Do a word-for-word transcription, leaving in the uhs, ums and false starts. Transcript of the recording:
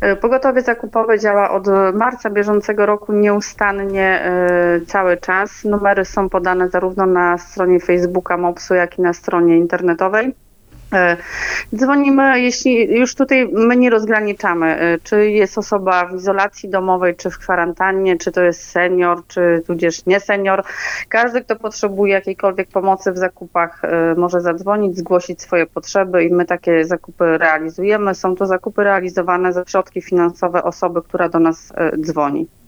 Pogotowie zakupowe działa od marca bieżącego roku nieustannie cały czas. Numery są podane zarówno na stronie Facebooka MOPS-u, jak i na stronie internetowej. Dzwonimy, jeśli już tutaj my nie rozgraniczamy, czy jest osoba w izolacji domowej, czy w kwarantannie, czy to jest senior, czy tudzież nie senior. Każdy, kto potrzebuje jakiejkolwiek pomocy w zakupach, może zadzwonić, zgłosić swoje potrzeby i my takie zakupy realizujemy. Są to zakupy realizowane za środki finansowe osoby, która do nas dzwoni.